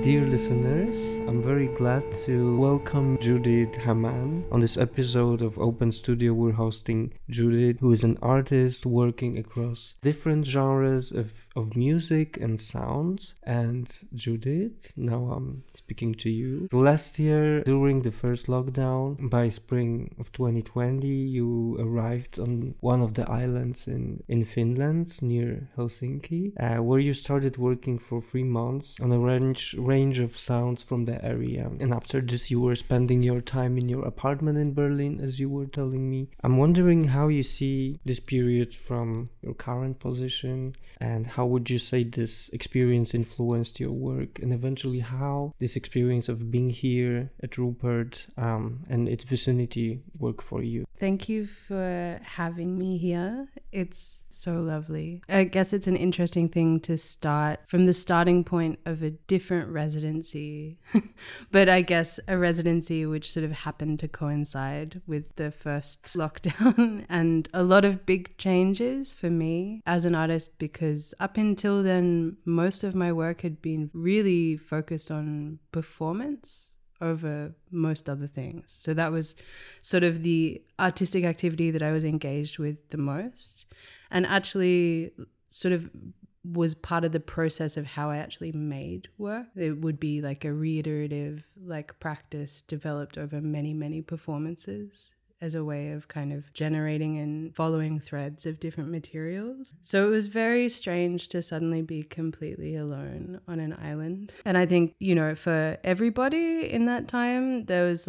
dear listeners, I'm very glad to welcome Judith Haman. On this episode of Open Studio, we're hosting Judith, who is an artist working across different genres of music and sounds. And Judith, now I'm speaking to you. Last year, during the first lockdown, by spring of 2020, you arrived on one of the islands in Finland near Helsinki, where you started working for 3 months on a range of sounds from the area. And after this, you were spending your time in your apartment in Berlin, as you were telling me. I'm wondering how you see this period from your current position, and how would you say this experience influenced your work, and eventually how this experience of being here at Rupert and its vicinity work for you. Thank you for having me here. It's so lovely. I guess it's an interesting thing to start from the starting point of a different residency, but I guess a residency which sort of happened to coincide with the first lockdown and a lot of big changes for me as an artist, because up until then, most of my work had been really focused on performance over most other things. So that was sort of the artistic activity that I was engaged with the most, and actually sort of was part of the process of how I actually made work. It would be like a reiterative practice developed over many, many performances as a way of kind of generating and following threads of different materials. So it was very strange to suddenly be completely alone on an island. And I think, for everybody in that time, there was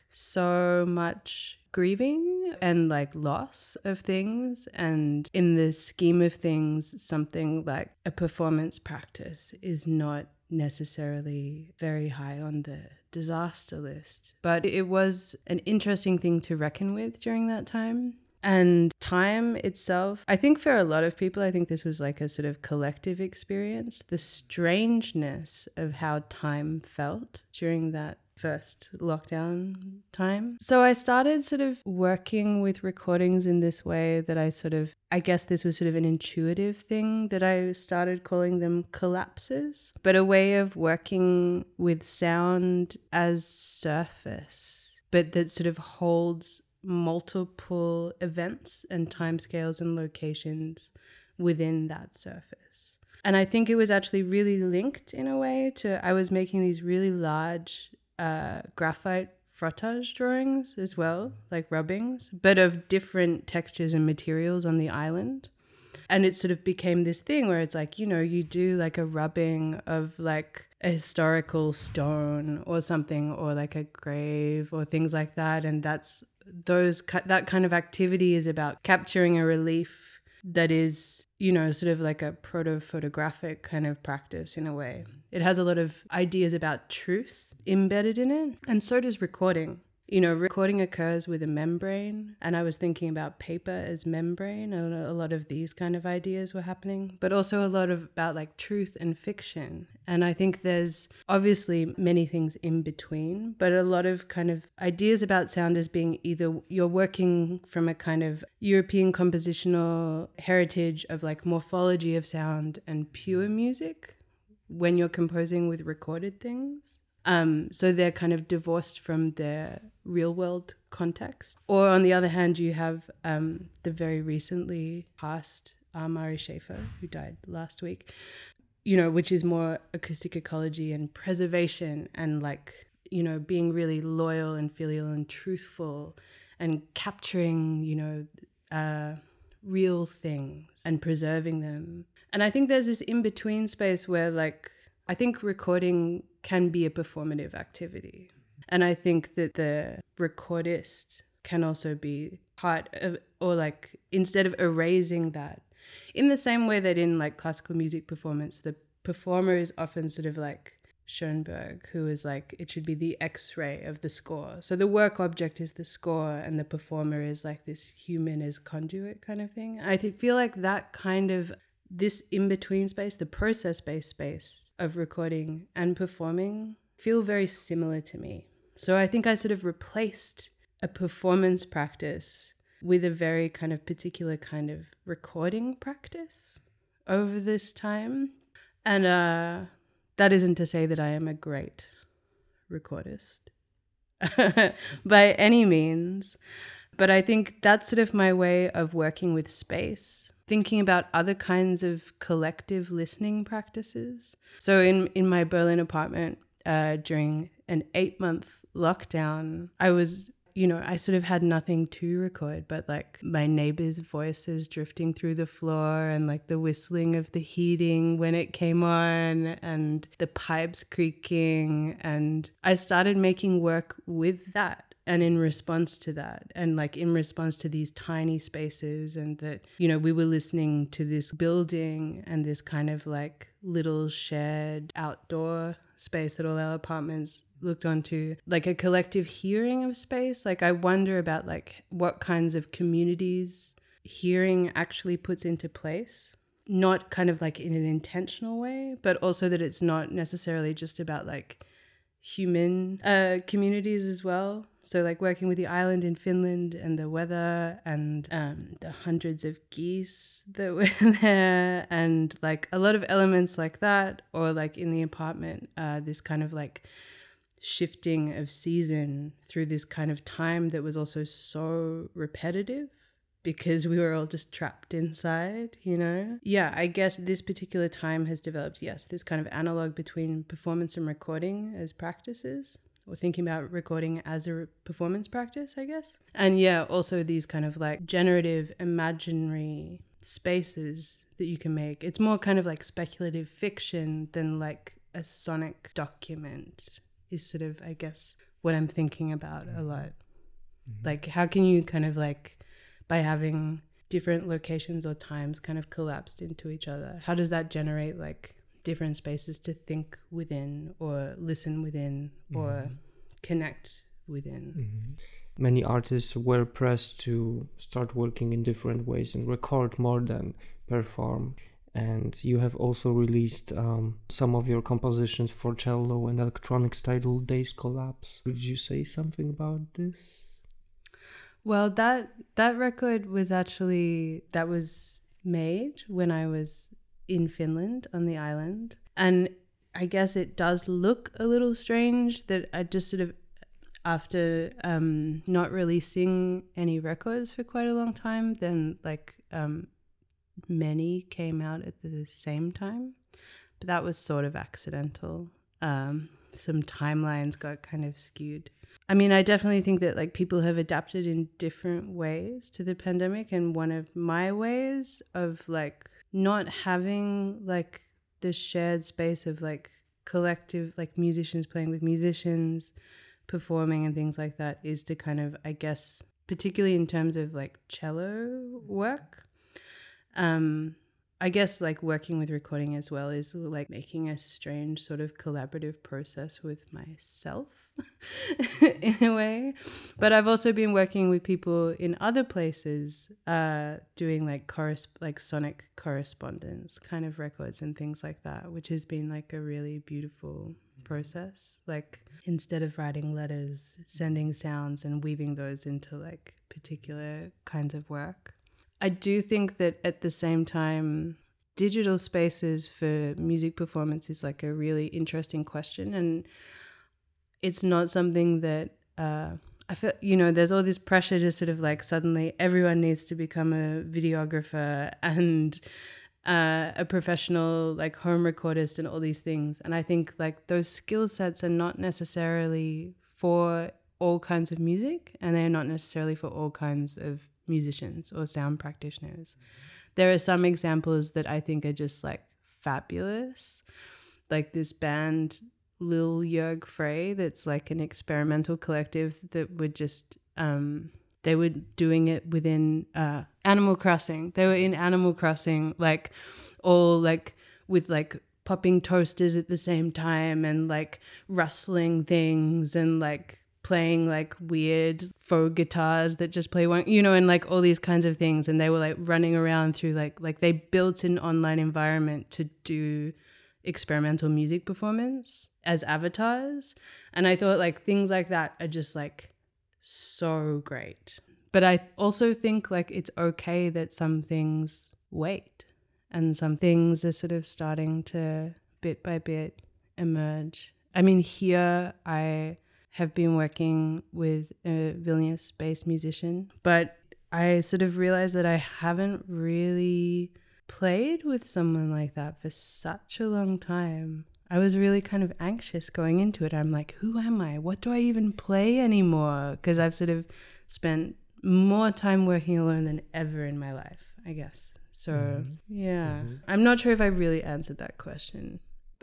so much grieving and loss of things. And in the scheme of things, something like a performance practice is not necessarily very high on the disaster list. But it was an interesting thing to reckon with during that time. And time itself, I think for a lot of people, I think this was a sort of collective experience, the strangeness of how time felt during that first lockdown time. So I started sort of working with recordings in this way that I guess this was sort of an intuitive thing that I started calling them collapses, but a way of working with sound as surface, but that sort of holds multiple events and timescales and locations within that surface. And I think it was actually really linked in a way to, I was making these really large graphite frottage drawings as well, like rubbings, but of different textures and materials on the island. And it sort of became this thing where it's you do a rubbing of a historical stone or something, or a grave or things like that. And that kind of activity is about capturing a relief that is, sort of a proto-photographic kind of practice in a way. It has a lot of ideas about truth embedded in it. And so does recording. Recording occurs with a membrane, and I was thinking about paper as membrane, and a lot of these kind of ideas were happening, but also a lot about truth and fiction. And I think there's obviously many things in between, but a lot of kind of ideas about sound as being either you're working from a kind of European compositional heritage of morphology of sound and pure music when you're composing with recorded things. So they're kind of divorced from their real world context. Or on the other hand, you have the very recently passed Mari Schäfer, who died last week, which is more acoustic ecology and preservation and being really loyal and filial and truthful and capturing, real things and preserving them. And I think there's this in-between space where I think recording can be a performative activity. And I think that the recordist can also be part of, or instead of erasing that, in the same way that in classical music performance, the performer is often sort of Schoenberg, who is it should be the X-ray of the score. So the work object is the score and the performer is this human as conduit kind of thing. I feel that kind of this in-between space, the process-based space of recording and performing, feel very similar to me. So I think I sort of replaced a performance practice with a very kind of particular kind of recording practice over this time. And That isn't to say that I am a great recordist by any means, but I think that's sort of my way of working with space, thinking about other kinds of collective listening practices. So in my Berlin apartment, during an 8-month lockdown, I sort of had nothing to record, but like my neighbors' voices drifting through the floor and like the whistling of the heating when it came on and the pipes creaking. And I started making work with that. And in response to that, and like in response to these tiny spaces, and that, we were listening to this building and this kind of like little shared outdoor space that all our apartments looked onto, like a collective hearing of space. Like I wonder about like what kinds of communities hearing actually puts into place, not kind of like in an intentional way, but also that it's not necessarily just about like human communities as well. So like working with the island in Finland and the weather and the hundreds of geese that were there and like a lot of elements like that, or like in the apartment, this kind of like shifting of season through this kind of time that was also so repetitive because we were all just trapped inside, Yeah, I guess this particular time has developed, yes, this kind of analog between performance and recording as practices, or thinking about recording as a performance practice, I guess. And yeah, also these kind of like generative imaginary spaces that you can make. It's more kind of like speculative fiction than like a sonic document is sort of, I guess, what I'm thinking about a lot. Mm-hmm. Like how can you kind of like, by having different locations or times kind of collapsed into each other, how does that generate like different spaces to think within or listen within or connect within? Mm-hmm. Many artists were pressed to start working in different ways and record more than perform. And you have also released some of your compositions for cello and electronics titled Days Collapse. Could you say something about this? Well, that record was made when I was in Finland on the island. And I guess it does look a little strange that I just sort of, after not releasing any records for quite a long time, then like many came out at the same time. But that was sort of accidental. Some timelines got kind of skewed. I mean, I definitely think that like people have adapted in different ways to the pandemic. And one of my ways of like not having like the shared space of like collective, like musicians playing with musicians, performing and things like that is to kind of, I guess, particularly in terms of like cello work, I guess like working with recording as well is like making a strange sort of collaborative process with myself in a way. But I've also been working with people in other places, doing like sonic correspondence kind of records and things like that, which has been like a really beautiful process. Like instead of writing letters, sending sounds and weaving those into like particular kinds of work. I do think that at the same time, digital spaces for music performance is like a really interesting question. And it's not something that I feel, there's all this pressure to sort of like suddenly everyone needs to become a videographer and a professional like home recordist and all these things. And I think like those skill sets are not necessarily for all kinds of music, and they're not necessarily for all kinds of musicians or sound practitioners. There are some examples that I think are just like fabulous, like this band Lil Jörg Frey that's like an experimental collective that would just they were doing it within Animal Crossing. They were in Animal Crossing, like all like with like popping toasters at the same time and like rustling things and like playing like weird faux guitars that just play one, and like all these kinds of things. And they were like running around through like they built an online environment to do experimental music performance as avatars. And I thought like things like that are just like so great. But I also think like it's okay that some things wait and some things are sort of starting to bit by bit emerge. I mean, here I have been working with a Vilnius-based musician, but I sort of realized that I haven't really played with someone like that for such a long time. I was really kind of anxious going into it. I'm like, who am I? What do I even play anymore? Because I've sort of spent more time working alone than ever in my life, I guess. So, yeah. I'm not sure if I really answered that question.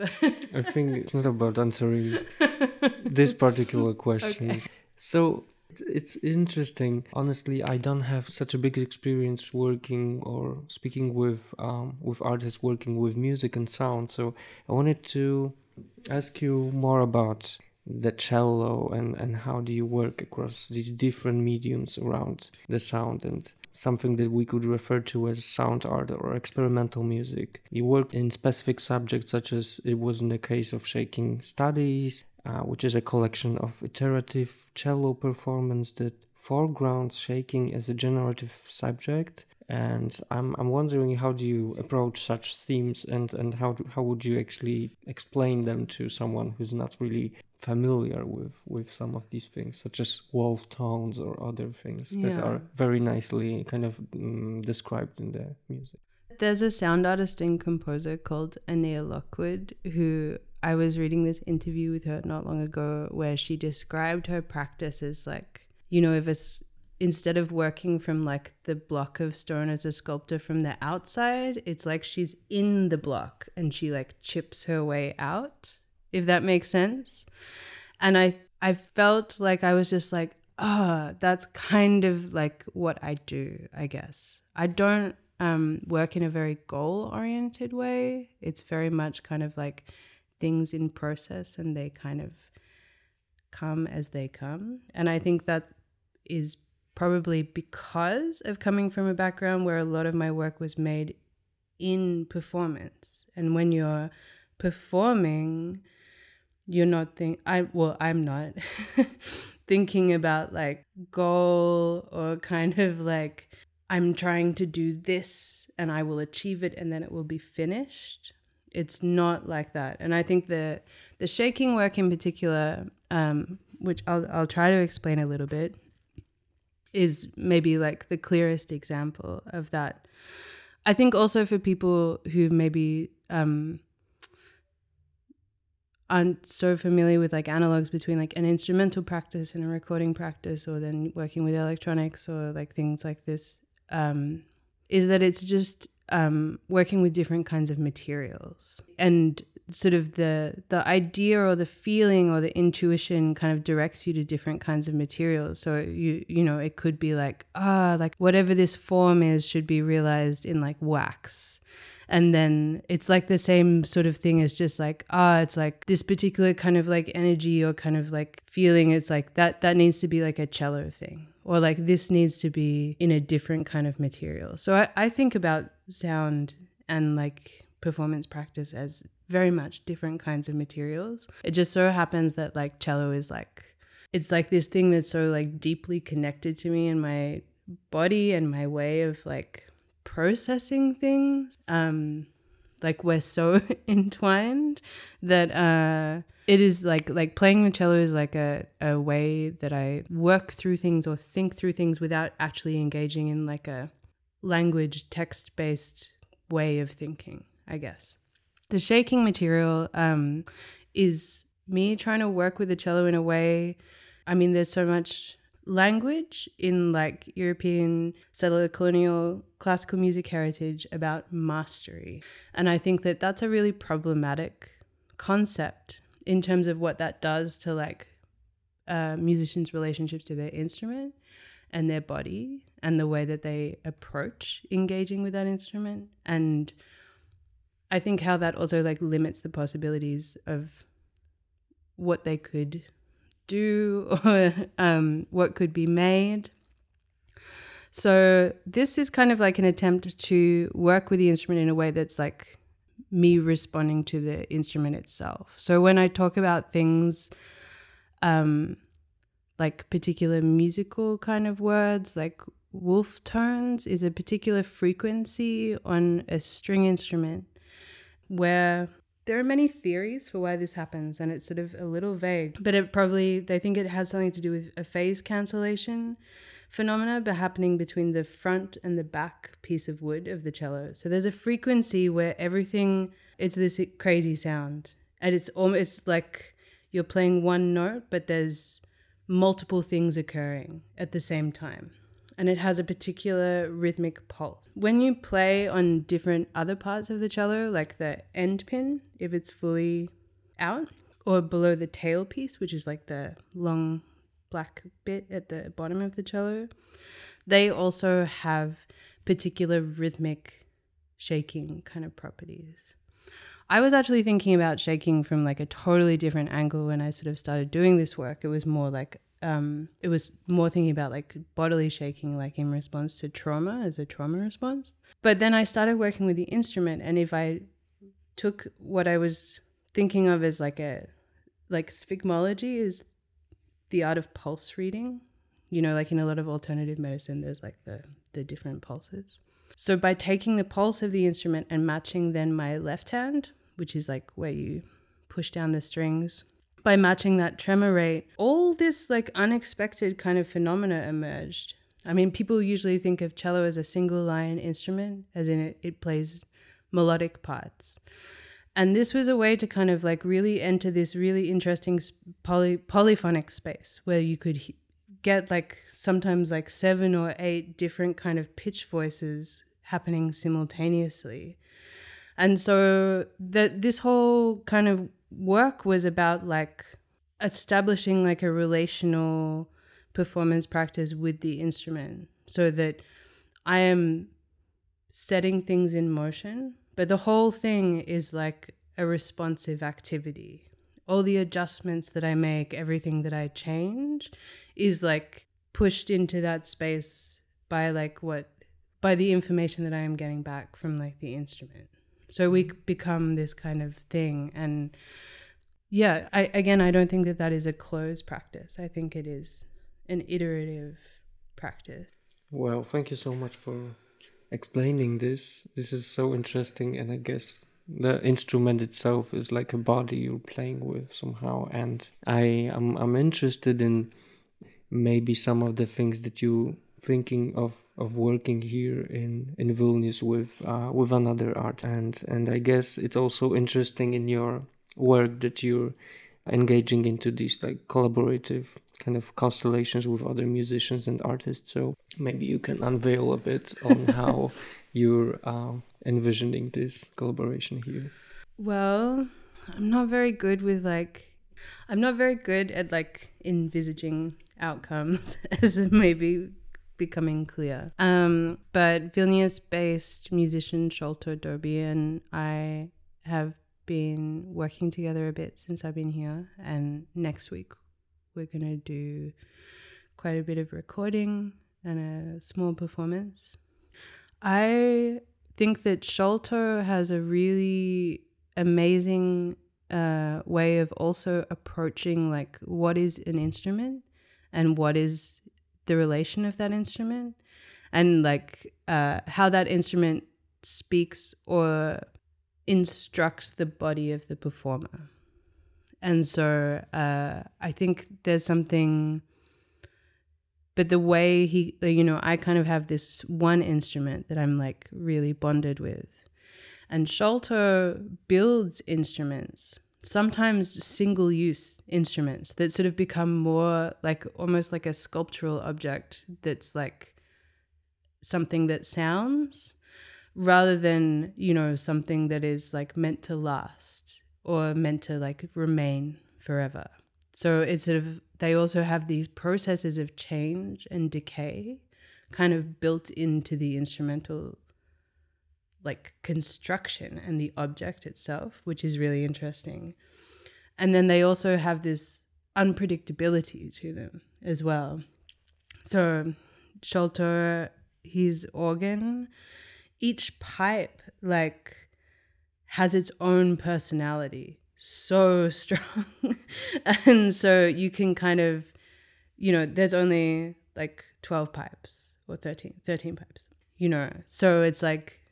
I think it's not about answering this particular question. Okay. So it's interesting. Honestly, I don't have such a big experience working or speaking with artists working with music and sound. So I wanted to ask you more about the cello and how do you work across these different mediums around the sound and something that we could refer to as sound art or experimental music. You work in specific subjects such as it was in the case of Shaking Studies, which is a collection of iterative cello performance that foregrounds shaking as a generative subject. And I'm wondering, how do you approach such themes and how would you actually explain them to someone who's not really familiar with some of these things, such as wolf tones or other things that Yeah. are very nicely kind of described in the music. There's a sound artist and composer called Anea Lockwood, who I was reading this interview with her not long ago where she described her practice as like, you know, instead of working from like the block of stone as a sculptor from the outside, it's like she's in the block and she like chips her way out, if that makes sense. And I felt like I was just like, that's kind of like what I do, I guess. I don't work in a very goal-oriented way. It's very much kind of like things in process and they kind of come as they come. And I think that is probably because of coming from a background where a lot of my work was made in performance. And when you're performing, you're not I'm not thinking about like goal or kind of like I'm trying to do this and I will achieve it and then it will be finished. It's not like that. And I think the shaking work in particular, which I'll try to explain a little bit, is maybe like the clearest example of that. I think also for people who maybe aren't so familiar with like analogs between like an instrumental practice and a recording practice, or then working with electronics or like things like this, is that it's just working with different kinds of materials, and sort of the idea or the feeling or the intuition kind of directs you to different kinds of materials. So you know, it could be like like whatever this form is should be realized in like wax. And then it's like the same sort of thing as just like, it's like this particular kind of like energy or kind of like feeling. It's like that needs to be like a cello thing, or like this needs to be in a different kind of material. So I think about sound and like performance practice as very much different kinds of materials. It just so happens that like cello is like, it's like this thing that's so like deeply connected to me and my body and my way of like processing things. Like we're so entwined that it is like playing the cello is like a way that I work through things or think through things without actually engaging in like a language text-based way of thinking, I guess. The shaking material is me trying to work with the cello in a way. I mean, there's so much language in like European settler colonial classical music heritage about mastery. And I think that that's a really problematic concept in terms of what that does to like musicians' relationships to their instrument and their body and the way that they approach engaging with that instrument. And I think how that also like limits the possibilities of what they could do or what could be made. So this is kind of like an attempt to work with the instrument in a way that's like me responding to the instrument itself. So when I talk about things like particular musical kind of words, like wolf tones is a particular frequency on a string instrument where There are many theories for why this happens, and it's sort of a little vague, but they think it has something to do with a phase cancellation phenomena but happening between the front and the back piece of wood of the cello. So there's a frequency where it's this crazy sound, and it's almost like you're playing one note, but there's multiple things occurring at the same time. And it has a particular rhythmic pulse. When you play on different other parts of the cello, like the end pin, if it's fully out, or below the tail piece, which is like the long black bit at the bottom of the cello, they also have particular rhythmic shaking kind of properties. I was actually thinking about shaking from like a totally different angle when I sort of started doing this work. It was more thinking about like bodily shaking, like in response to trauma, as a trauma response. But then I started working with the instrument, and if I took what I was thinking of as like sphygmology is the art of pulse reading, like in a lot of alternative medicine, there's like the different pulses. So by taking the pulse of the instrument and matching then my left hand, which is like where you push down the strings, by matching that tremor rate, all this like unexpected kind of phenomena emerged. I mean, people usually think of cello as a single line instrument, as in it plays melodic parts. And this was a way to kind of like really enter this really interesting polyphonic space where you could get like sometimes like 7 or 8 different kind of pitch voices happening simultaneously. And so this whole kind of work was about like establishing like a relational performance practice with the instrument, so that I am setting things in motion, but the whole thing is like a responsive activity. All the adjustments that I make, everything that I change is like pushed into that space by the information that I am getting back from like the instrument. So we become this kind of thing. And yeah, I don't think that is a closed practice. I think it is an iterative practice. Well, thank you so much for explaining this. This is so interesting, and I guess the instrument itself is like a body you're playing with somehow. And I'm interested in maybe some of the things that you thinking of working here in Vilnius with another art, and I guess it's also interesting in your work that you're engaging into these like collaborative kind of constellations with other musicians and artists. So maybe you can unveil a bit on how you're envisioning this collaboration here. Well, I'm not very good at like envisaging outcomes, as it may be becoming clear. But Vilnius-based musician Sholto Dobi and I have been working together a bit since I've been here, and next week we're going to do quite a bit of recording and a small performance. I think that Sholto has a really amazing way of also approaching like what is an instrument and what is the relation of that instrument, and like how that instrument speaks or instructs the body of the performer. And so I think there's something, but the way I kind of have this one instrument that I'm like really bonded with, and Sholto builds instruments, sometimes single-use instruments that sort of become more like almost like a sculptural object that's like something that sounds, rather than, something that is like meant to last or meant to like remain forever. So it's sort of, they also have these processes of change and decay kind of built into the instrumental like construction and the object itself, which is really interesting. And then they also have this unpredictability to them as well. So Sholto, his organ, each pipe like has its own personality, so strong. And so you can kind of, there's only like 12 pipes or 13 pipes, so it's like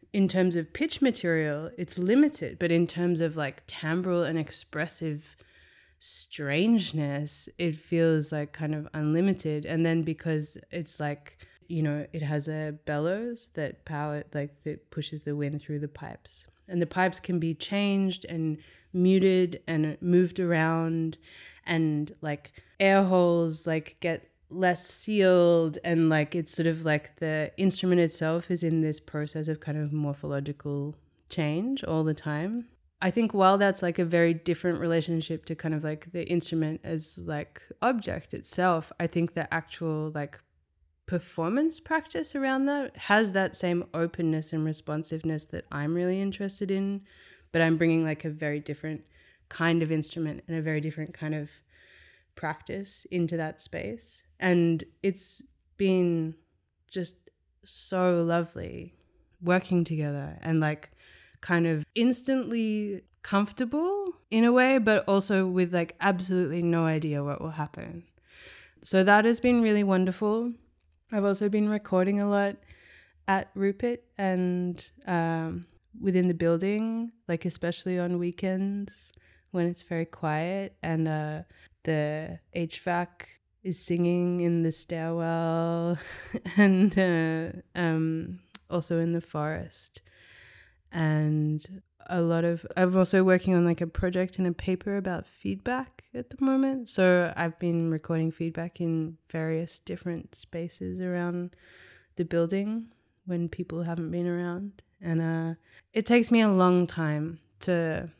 in terms of pitch material, it's limited, but in terms of like timbral and expressive strangeness, it feels like kind of unlimited. And then because it's like, you know, it has a bellows that that pushes the wind through the pipes, and the pipes can be changed and muted and moved around, and like air holes like get less sealed, and like it's sort of like the instrument itself is in this process of kind of morphological change all the time. I think while that's like a very different relationship to kind of like the instrument as like object itself, I think the actual like performance practice around that has that same openness and responsiveness that I'm really interested in, but I'm bringing like a very different kind of instrument and a very different kind of practice into that space. And it's been just so lovely working together and like kind of instantly comfortable in a way, but also with like absolutely no idea what will happen. So that has been really wonderful. I've also been recording a lot at Rupert and within the building, like especially on weekends when it's very quiet, and the HVAC is singing in the stairwell and also in the forest. And I'm also working on like a project and a paper about feedback at the moment. So I've been recording feedback in various different spaces around the building when people haven't been around. And it takes me a long time to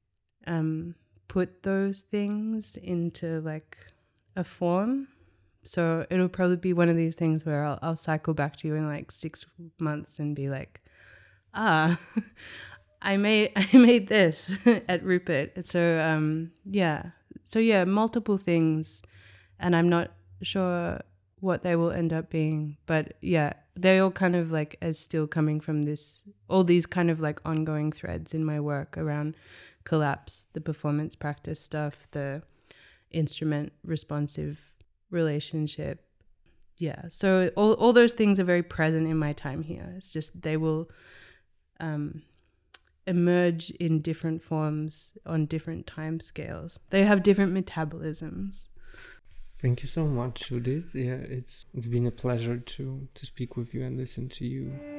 put those things into like a form. So it'll probably be one of these things where I'll cycle back to you in like 6 months and be like, I made this at Rupert. So yeah, multiple things, and I'm not sure what they will end up being, but yeah, they all kind of like as still coming from all these kind of like ongoing threads in my work around collapse, the performance practice stuff, the instrument responsive relationship. Yeah, so all those things are very present in my time here. It's just they will emerge in different forms on different time scales. They have different metabolisms. Thank you so much, Judith. Yeah, it's been a pleasure to speak with you and listen to you.